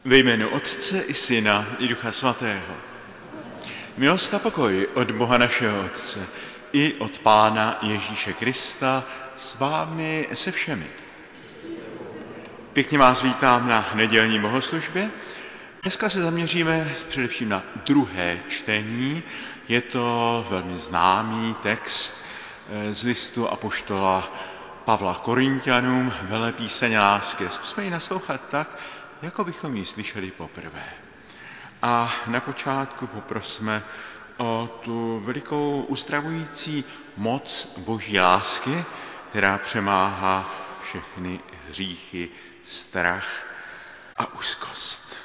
Ve jménu Otce i Syna i Ducha Svatého. Milost a pokoj od Boha našeho Otce i od Pána Ježíše Krista s vámi se všemi. Pěkně vás vítám na nedělní bohoslužbě. Dneska se zaměříme především na druhé čtení. Je to velmi známý text z listu apoštola Pavla Korinťanům, velepíseň lásky. Zkusme ji naslouchat tak, jako bychom ji slyšeli poprvé. A na počátku poprosme o tu velikou uzdravující moc Boží lásky, která přemáhá všechny hříchy, strach a úzkost.